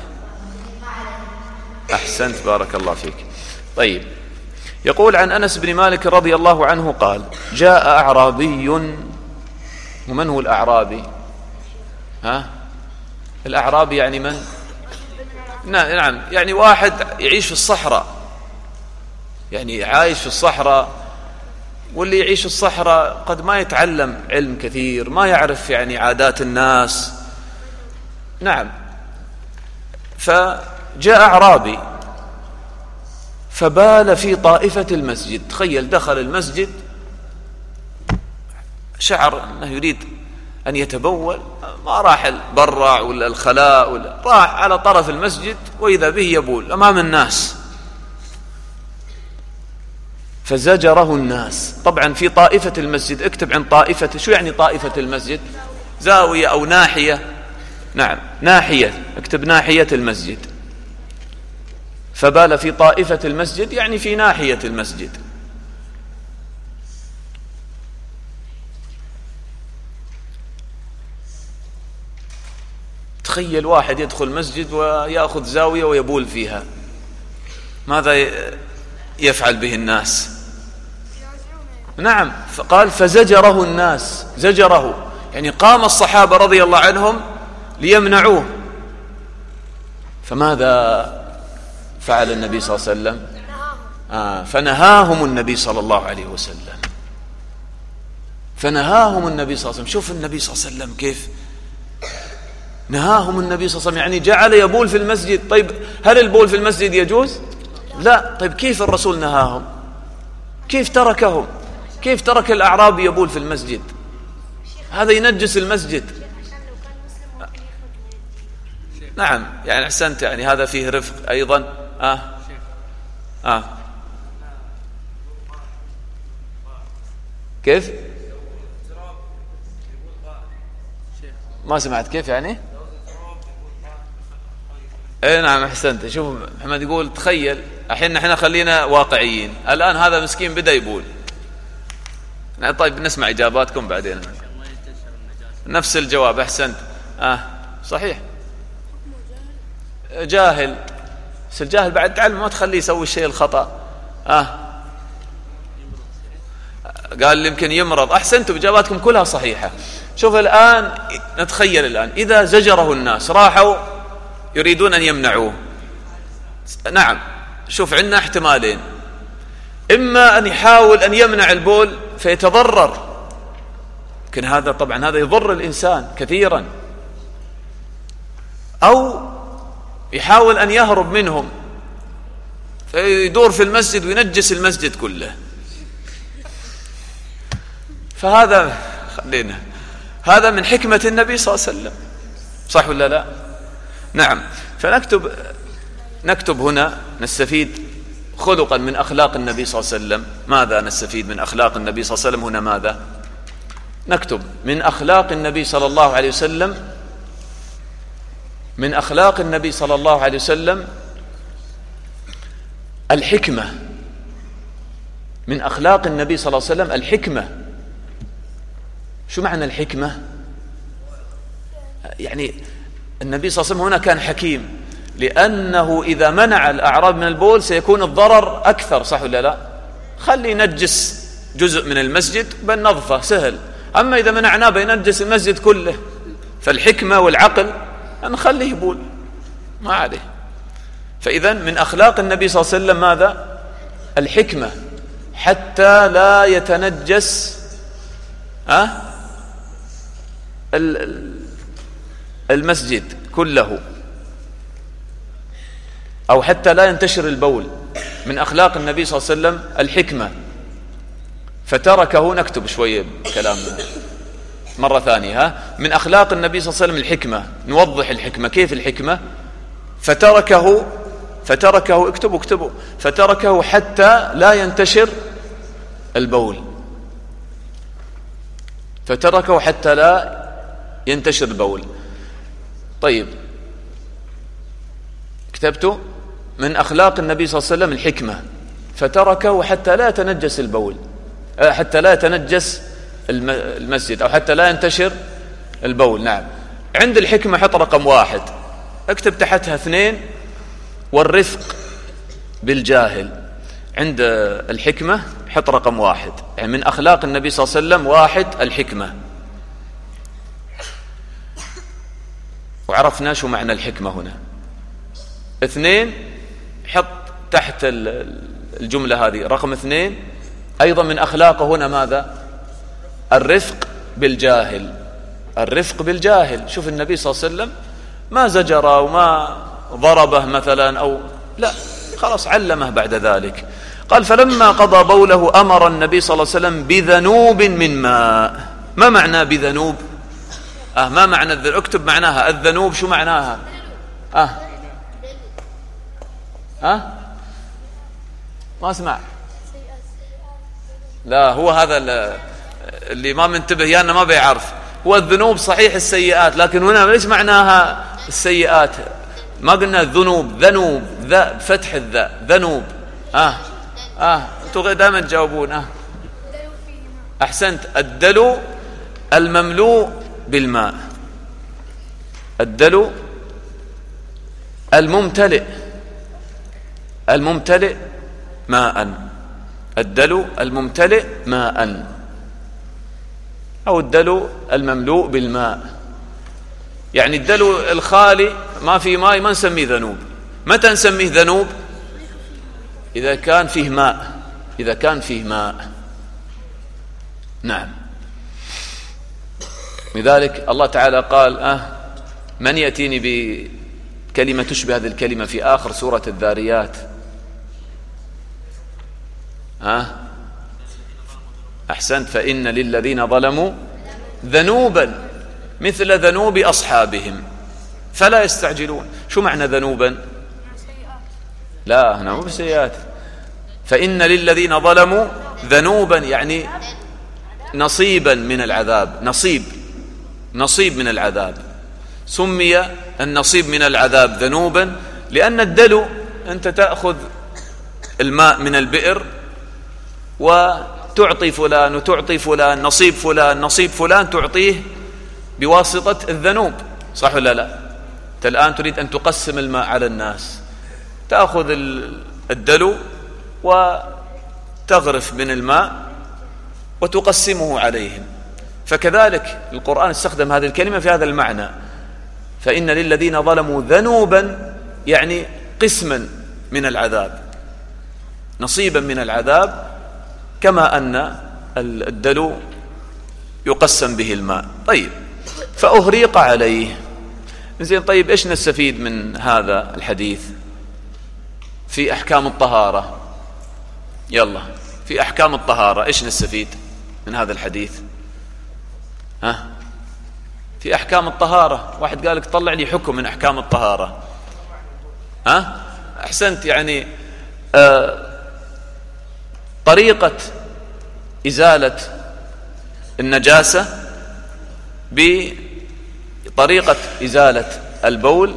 أحسنت، بارك الله فيك. طيب، يقول عن أنس بن مالك رضي الله عنه قال: جاء أعرابي. ومن هو الأعرابي؟ ها؟ الأعرابي يعني من؟ نعم، يعني واحد يعيش في الصحراء، يعني عايش في الصحراء، واللي يعيش في الصحراء قد ما يتعلم علم كثير، ما يعرف يعني عادات الناس. نعم. فجاء أعرابي فبال في طائفة المسجد. تخيل، دخل المسجد، شعر أنه يريد أن يتبول، ما راح البرع ولا الخلاء ولا، راح على طرف المسجد وإذا به يبول أمام الناس. فزجره الناس. طبعا في طائفة المسجد، اكتب عن طائفة. شو يعني طائفة المسجد؟ زاوية أو ناحية. نعم، ناحية، اكتب ناحية المسجد. فبال في طائفة المسجد يعني في ناحية المسجد. تخيل واحد يدخل مسجد ويأخذ زاوية ويبول فيها، ماذا يفعل به الناس؟ نعم. فقال فزجره الناس. زجره يعني قام الصحابة رضي الله عنهم ليمنعوه. فماذا فعل النبي صلى الله عليه وسلم؟ آه فنهاهم النبي صلى الله عليه وسلم. فنهاهم النبي صلى الله عليه وسلم. شوف النبي صلى الله عليه وسلم كيف نهاهم النبي صلى الله عليه وسلم، يعني جعل يبول في المسجد. طيب، هل البول في المسجد يجوز؟ لا. طيب كيف الرسول نهاهم؟ كيف تركهم؟ كيف ترك الأعرابي يبول في المسجد؟ هذا ينجس المسجد. نعم، يعني أحسنت، يعني هذا فيه رفق أيضا. آه آه كيف؟ ما سمعت كيف يعني؟ اي نعم، احسنت. شوف محمد يقول تخيل، الحين نحن خلينا واقعيين، الآن هذا مسكين بدأ يبول. طيب نسمع إجاباتكم بعدين. نفس الجواب، احسنت. اه صحيح، جاهل. بس الجاهل بعد تعلم، ما تخليه يسوي الشيء الخطأ. اه قال يمكن يمرض. احسنتم، اجاباتكم كلها صحيحة. شوف الآن، نتخيل الآن إذا زجره الناس، راحوا يريدون أن يمنعوه. نعم، شوف عندنا احتمالين: إما أن يحاول أن يمنع البول فيتضرر، لكن هذا طبعا هذا يضر الإنسان كثيرا، أو يحاول أن يهرب منهم فيدور في المسجد وينجس المسجد كله. فهذا خلينا، هذا من حكمة النبي صلى الله عليه وسلم، صح ولا لا؟ نعم. فنكتب نكتب هنا نستفيد خلقا من أخلاق النبي صلى الله عليه وسلم. ماذا نستفيد من أخلاق النبي صلى الله عليه وسلم هنا؟ ماذا نكتب من أخلاق النبي صلى الله عليه وسلم؟ من أخلاق النبي صلى الله عليه وسلم الحكمة. من أخلاق النبي صلى الله عليه وسلم الحكمة. شو معنى الحكمة؟ يعني النبي صلى الله عليه وسلم هنا كان حكيم، لأنه إذا منع الأعراب من البول سيكون الضرر أكثر، صح ولا لا؟ خلي ينجس جزء من المسجد بننظفه سهل. أما إذا منعناه بينجس المسجد كله، فالحكمة والعقل أن نخليه يبول ما عليه. فإذا من أخلاق النبي صلى الله عليه وسلم ماذا؟ الحكمة، حتى لا يتنجس أه؟ المسجد كله، أو حتى لا ينتشر البول. من أخلاق النبي صلى الله عليه وسلم الحكمة، فتركه. نكتب شوية كلامنا مرة ثانية. ها؟ من أخلاق النبي صلى الله عليه وسلم الحكمة، نوضح الحكمة. كيف الحكمة؟ فتركه فتركه اكتبوا اكتبوا فتركه حتى لا ينتشر البول. فتركه حتى لا ينتشر البول. طيب، كتبتوا من أخلاق النبي صلى الله عليه وسلم الحكمة، فتركه حتى لا يتنجس البول، حتى لا يتنجس المسجد، أو حتى لا ينتشر البول. نعم. عند الحكمة حط رقم واحد، اكتب تحتها اثنين، والرفق بالجاهل. عند الحكمة حط رقم واحد، يعني من أخلاق النبي صلى الله عليه وسلم واحد الحكمة. وعرفنا شو معنى الحكمة هنا. اثنين، حط تحت الجملة هذه رقم اثنين، أيضا من أخلاقه هنا ماذا؟ الرفق بالجاهل. الرفق بالجاهل. شوف النبي صلى الله عليه وسلم ما زجره وما ضربه مثلا، أو لا، خلاص علمه بعد ذلك. قال: فلما قضى بوله أمر النبي صلى الله عليه وسلم بذنوب من ماء. ما معنى بذنوب؟ آه ما معنى الذنوب؟ اكتب معناها. الذنوب شو معناها؟ آه آه ما اسمع. لا، هو هذا اللي ما منتبه يانا ما بيعرف. هو الذنوب صحيح السيئات، لكن هنا ليش معناها السيئات؟ ما قلنا الذنوب، ذنوب، ذا فتح الذا، ذنوب. اه اه انتوا دائما تجاوبون. اه احسنت. الدلو المملوء بالماء، الدلو الممتلئ، الممتلئ ماء، الدلو الممتلئ ماء، أو الدلو المملوء بالماء. يعني الدلو الخالي ما في ماء ما نسميه ذنوب. متى نسميه ذنوب؟ إذا كان فيه ماء، إذا كان فيه ماء. نعم. لذلك الله تعالى قال: أه من يأتيني بكلمة تشبه هذه الكلمة في آخر سورة الذاريات. أه أحسنت. فإن للذين ظلموا ذنوبا مثل ذنوب أصحابهم فلا يستعجلون. شو معنى ذنوبا؟ لا، هنا مو بسيئات. فإن للذين ظلموا ذنوبا يعني نصيبا من العذاب، نصيب نصيب من العذاب. سمي النصيب من العذاب ذنوبا لأن الدلو أنت تأخذ الماء من البئر وتعطي فلان وتعطي فلان، نصيب فلان نصيب فلان تعطيه بواسطة الذنوب، صح ولا لا؟ أنت الآن تريد أن تقسم الماء على الناس، تأخذ الدلو وتغرف من الماء وتقسمه عليهم. فكذلك القرآن استخدم هذه الكلمة في هذا المعنى. فإن للذين ظلموا ذنوبا يعني قسما من العذاب، نصيبا من العذاب، كما أن الدلو يقسم به الماء. طيب، فأهريق عليه. زين، طيب إيش نستفيد من هذا الحديث في أحكام الطهارة؟ يلا، في أحكام الطهارة إيش نستفيد من هذا الحديث؟ ها؟ في أحكام الطهارة، واحد قال لك طلع لي حكم من أحكام الطهارة. ها؟ أحسنت. يعني آه طريقة إزالة النجاسة بطريقة إزالة البول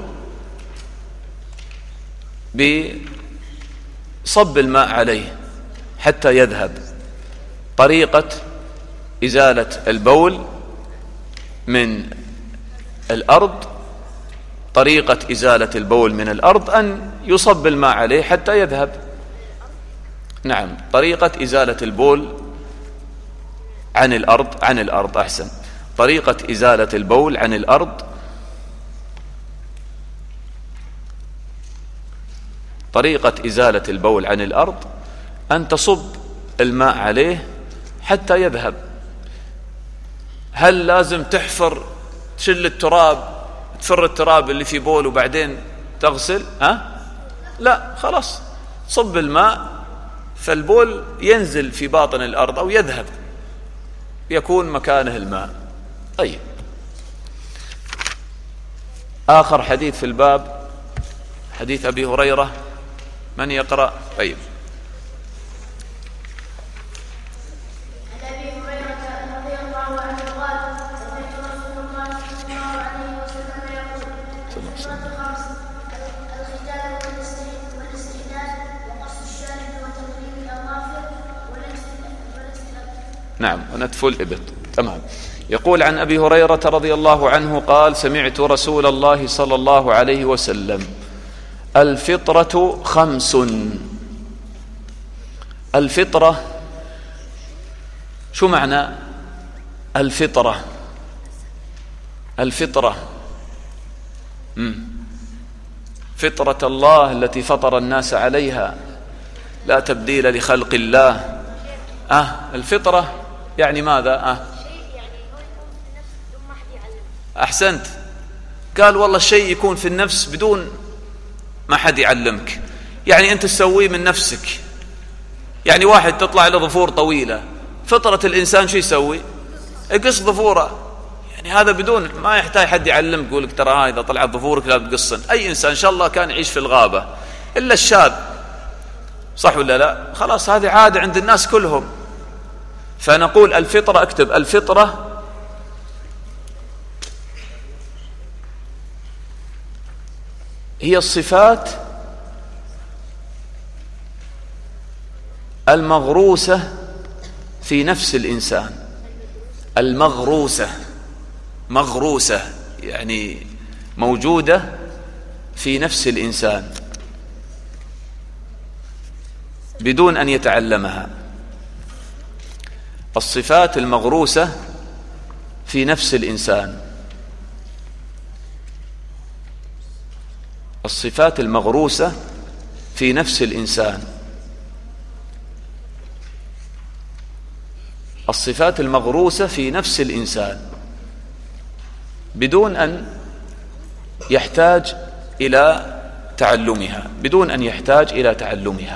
بصب الماء عليه حتى يذهب. طريقة إزالة البول من الأرض، طريقة إزالة البول من الأرض أن يصب الماء عليه حتى يذهب. نعم، طريقة إزالة البول عن الأرض عن الأرض أحسن طريقة إزالة البول عن الأرض طريقة إزالة البول عن الأرض أن تصب الماء عليه حتى يذهب. هل لازم تحفر تشل التراب تفر التراب اللي في بول وبعدين تغسل؟ ها؟ لا، خلاص صب الماء فالبول ينزل في باطن الأرض أو يذهب يكون مكانه الماء. طيب، آخر حديث في الباب حديث أبي هريرة، من يقرأ؟ طيب. نعم، ونتف الإبط. تمام. يقول عن أبي هريرة رضي الله عنه قال: سمعت رسول الله صلى الله عليه وسلم: الفطرة خمس. الفطرة شو معنى الفطرة؟ الفطرة مم. فطرة الله التي فطر الناس عليها لا تبديل لخلق الله. أه الفطرة يعني ماذا؟ أه أحسنت. قال والله الشيء يكون في النفس بدون ما حد يعلمك، يعني أنت تسويه من نفسك. يعني واحد تطلع له ظفور طويلة، فطرة الإنسان شو يسوي؟ يقص ظفوره. يعني هذا بدون ما يحتاج حد يعلمك يقول لك ترى هاي إذا طلعت ظفورك لا تقصن. أي إنسان إن شاء الله كان يعيش في الغابة إلا الشاذ، صح ولا لا؟ خلاص هذه عادة عند الناس كلهم. فنقول الفطرة، اكتب الفطرة هي الصفات المغروسة في نفس الإنسان. المغروسة، مغروسة يعني موجودة في نفس الإنسان بدون أن يتعلمها. الصفات المغروسة في نفس الإنسان، الصفات المغروسة في نفس الإنسان، الصفات المغروسة في نفس الإنسان بدون أن يحتاج إلى تعلمها، بدون أن يحتاج إلى تعلمها.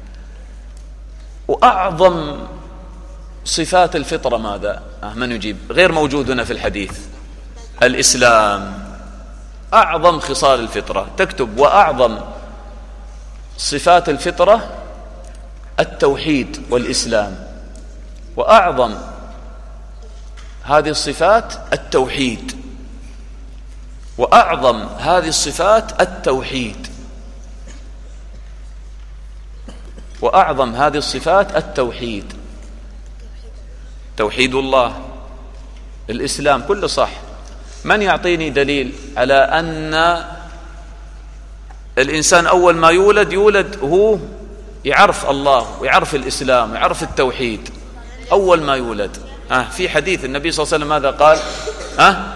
وأعظم صفات الفطرة ماذا؟ آه من يجيب؟ غير موجود هنا في الحديث. الإسلام أعظم خصال الفطرة. تكتب وأعظم صفات الفطرة التوحيد والإسلام. وأعظم هذه الصفات التوحيد، وأعظم هذه الصفات التوحيد، وأعظم هذه الصفات التوحيد. توحيد الله، الإسلام، كله صح. من يعطيني دليل على أن الإنسان أول ما يولد يولد وهو يعرف الله ويعرف الإسلام ويعرف التوحيد أول ما يولد؟ ها في حديث النبي صلى الله عليه وسلم ماذا قال؟ ها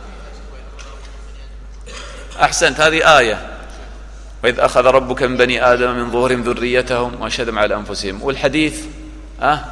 أحسنت، هذه آية: وإذ أخذ ربك من بني آدم من ظهورهم ذريتهم وأشهدهم على أنفسهم. والحديث ها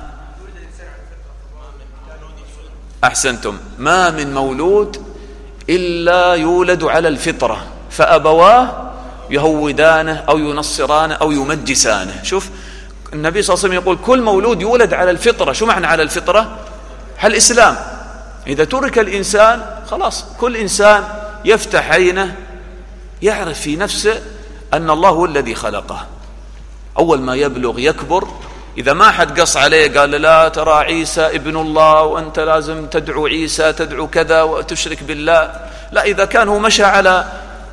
أحسنتم: ما من مولود إلا يولد على الفطرة فأبواه يهودانه أو ينصرانه أو يمجسانه. شوف النبي صلى الله عليه وسلم يقول كل مولود يولد على الفطرة. شو معنى على الفطرة؟ الإسلام. إذا ترك الإنسان خلاص كل إنسان يفتح عينه يعرف في نفسه أن الله هو الذي خلقه. أول ما يبلغ يكبر، إذا ما حد قص عليه قال لا ترى عيسى ابن الله وأنت لازم تدعو عيسى تدعو كذا وتشرك بالله، لا، إذا كان هو مشى على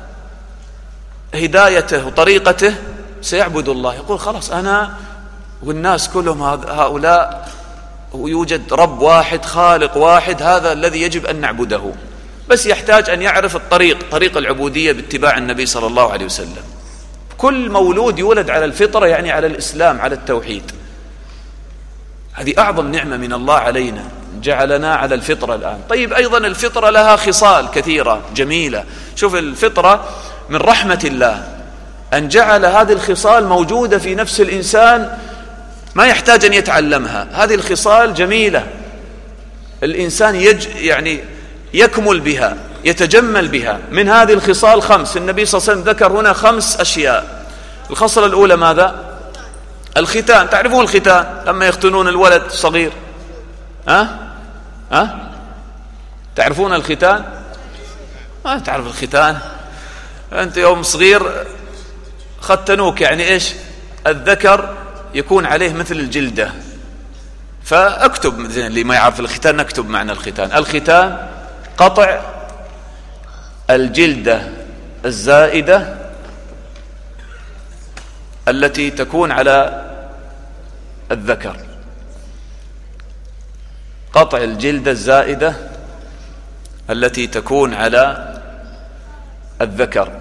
هدايته وطريقته سيعبد الله. يقول خلاص أنا والناس كلهم هؤلاء ويوجد رب واحد خالق واحد، هذا الذي يجب أن نعبده. بس يحتاج أن يعرف الطريق، طريق العبودية باتباع النبي صلى الله عليه وسلم. كل مولود يولد على الفطرة يعني على الإسلام، على التوحيد. هذه أعظم نعمة من الله علينا. جعلنا على الفطرة الآن. طيب أيضا الفطرة لها خصال كثيرة جميلة. شوف الفطرة من رحمة الله أن جعل هذه الخصال موجودة في نفس الإنسان، ما يحتاج أن يتعلمها. هذه الخصال جميلة، الإنسان يج يعني يكمل بها، يتجمل بها. من هذه الخصال خمس، النبي صلى الله عليه وسلم ذكر هنا خمس أشياء. الخصلة الأولى ماذا؟ الختان. تعرفون الختان لما يختنون الولد الصغير؟ ها؟ أه؟ أه؟ تعرفون الختان؟ ما تعرف الختان؟ أنت يوم صغير ختنوك، يعني إيش؟ الذكر يكون عليه مثل الجلدة. فأكتب زين اللي ما يعرف الختان، نكتب معنى الختان. الختان قطع الجلدة الزائدة التي تكون على الذكر، قطع الجلدة الزائدة التي تكون على الذكر،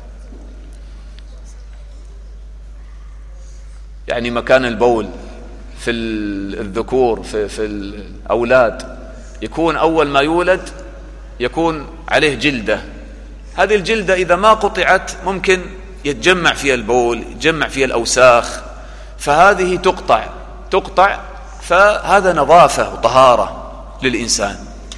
يعني مكان البول في الذكور في, في الأولاد يكون أول ما يولد يكون عليه جلدة. هذه الجلدة إذا ما قطعت ممكن يتجمع فيها البول، يتجمع فيها الأوساخ، فهذه تقطع تقطع فهذا نظافة وطهارة للإنسان.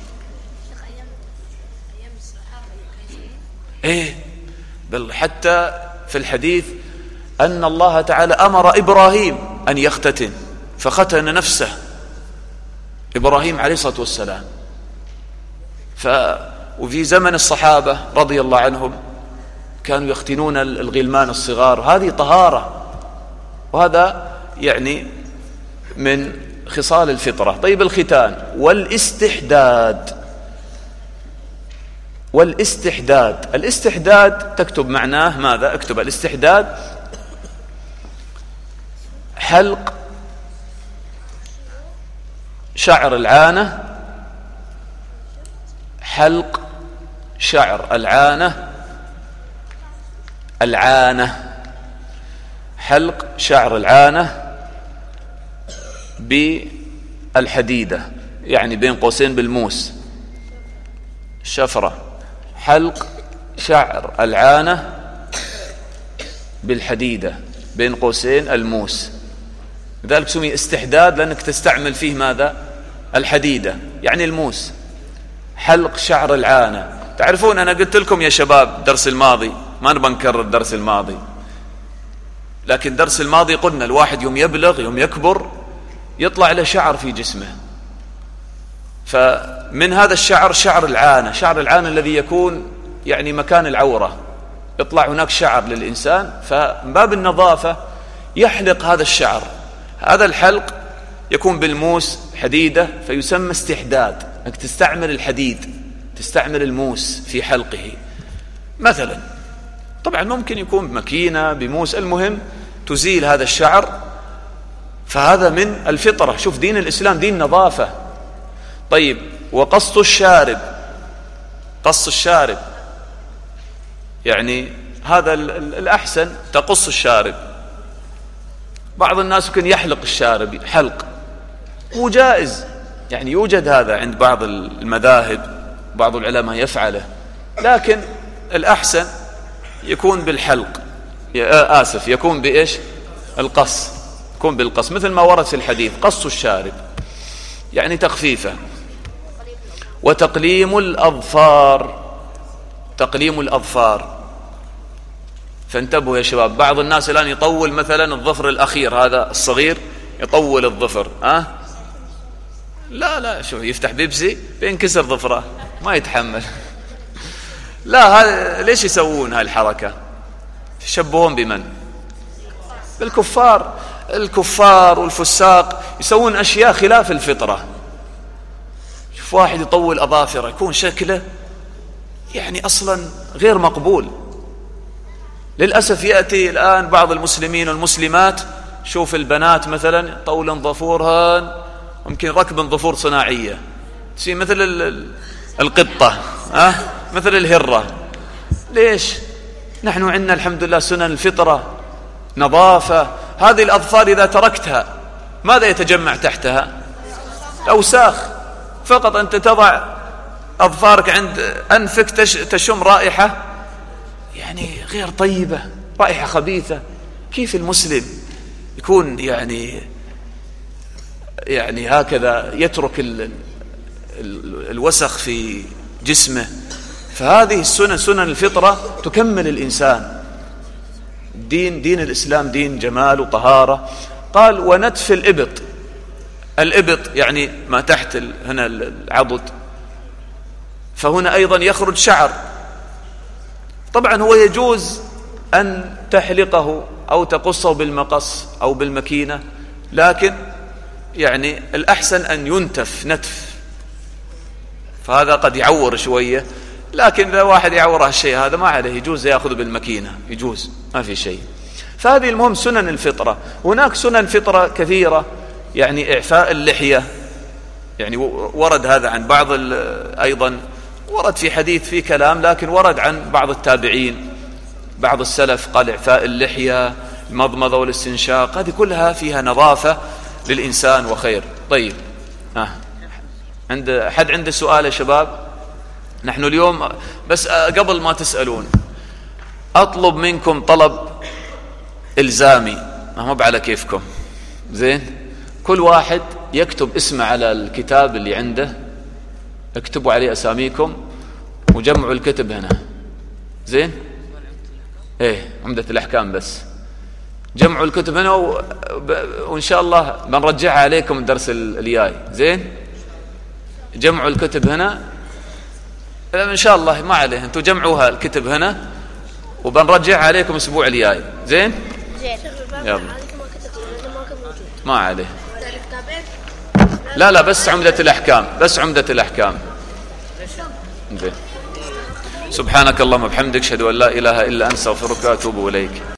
إيه بل حتى في الحديث أن الله تعالى أمر إبراهيم أن يختتن فختن نفسه، إبراهيم عليه الصلاة والسلام. ف وفي زمن الصحابة رضي الله عنهم كانوا يختنون الغلمان الصغار. هذه طهارة، وهذا يعني من خصال الفطرة. طيب الختان والاستحداد. والاستحداد الاستحداد تكتب معناه ماذا؟ اكتب الاستحداد حلق شعر العانة، حلق شعر العانة العانة حلق شعر العانة بالحديدة، يعني بين قوسين بالموس، شفرة. حلق شعر العانة بالحديدة بين قوسين الموس، لذلك سمي استحداد لأنك تستعمل فيه ماذا؟ الحديدة، يعني الموس. حلق شعر العانة. تعرفون أنا قلت لكم يا شباب الدرس الماضي، ما نبغى نكرر الدرس الماضي، لكن الدرس الماضي قلنا الواحد يوم يبلغ يوم يكبر يطلع له شعر في جسمه، فمن هذا الشعر شعر العانة، شعر العانة الذي يكون يعني مكان العورة، يطلع هناك شعر للإنسان، فمن باب النظافة يحلق هذا الشعر. هذا الحلق يكون بالموس حديدة فيسمى استحداد، أنك تستعمل الحديد، تستعمل الموس في حلقه مثلا. طبعا ممكن يكون بمكينة بموس، المهم تزيل هذا الشعر، فهذا من الفطرة. شوف دين الإسلام دين نظافة. طيب وقص الشارب. قص الشارب يعني هذا الأحسن تقص الشارب. بعض الناس يمكن يحلق الشارب حلق، هو جائز، يعني يوجد هذا عند بعض المذاهب، بعض العلماء يفعله، لكن الأحسن يكون بالحلق، آسف يكون بإيش؟ القص، يكون بالقص، مثل ما ورد في الحديث قص الشارب يعني تخفيفه. وتقليم الأظفار. تقليم الأظفار، فانتبهوا يا شباب، بعض الناس الآن يطول مثلا الظفر الأخير هذا الصغير، يطول الظفر. أه؟ لا لا شوف يفتح بيبسي بينكسر ظفره، ما يتحمل. لا هذا ليش يسوون هالحركة؟ يشبهون بمن؟ بالكفار. الكفار والفساق يسوون أشياء خلاف الفطرة. شوف واحد يطول أظافره يكون شكله يعني أصلا غير مقبول. للأسف يأتي الآن بعض المسلمين والمسلمات، شوف البنات مثلا طولا ظفورهن، ممكن ركبا ظفور صناعية تصير مثل القطة، أه؟ مثل الهرة. ليش؟ نحن عندنا الحمد لله سنن الفطرة، نظافة. هذه الأظفار إذا تركتها ماذا يتجمع تحتها؟ الأوساخ. فقط أنت تضع أظفارك عند أنفك تشم رائحة يعني غير طيبة، رائحة خبيثة. كيف المسلم يكون يعني يعني هكذا يترك ال ال الوسخ في جسمه؟ فهذه السنن، سنن الفطرة تكمل الإنسان. دين دين الإسلام دين جمال وطهارة. قال ونتف الإبط. الإبط يعني ما تحت هنا العضد، فهنا أيضا يخرج شعر. طبعا هو يجوز أن تحلقه أو تقصه بالمقص أو بالمكينة، لكن يعني الأحسن أن ينتف نتف، فهذا قد يعور شوية، لكن إذا واحد يعوره الشيء هذا ما عليه، يجوز يأخذ بالمكينة، يجوز ما في شيء. فهذه المهم سنن الفطرة. هناك سنن فطرة كثيرة، يعني إعفاء اللحية، يعني ورد هذا عن بعض أيضا، ورد في حديث في كلام، لكن ورد عن بعض التابعين بعض السلف قال إعفاء اللحية، المضمضة والاستنشاق، هذه كلها فيها نظافة للإنسان وخير. طيب آه. عند حد عنده سؤال يا شباب؟ نحن اليوم بس قبل ما تسألون أطلب منكم طلب إلزامي، ما هو على كيفكم، زين؟ كل واحد يكتب اسمه على الكتاب اللي عنده، اكتبوا عليه أساميكم وجمعوا الكتب هنا، زين؟ ايه عمدة الأحكام، بس جمعوا الكتب هنا و... وإن شاء الله بنرجعها عليكم الدرس الجاي، زين؟ جمعوا الكتب هنا إن شاء الله، ما عليه، انتوا جمعوها الكتب هنا وبنرجعها عليكم الأسبوع الجاي، زين؟ يلا ما عليه. لا لا بس عمدة الأحكام، بس عمدة الأحكام. زين. سبحانك اللهم وبحمدك، اشهد ان لا اله الا انت، استغفرك واتوب اليك.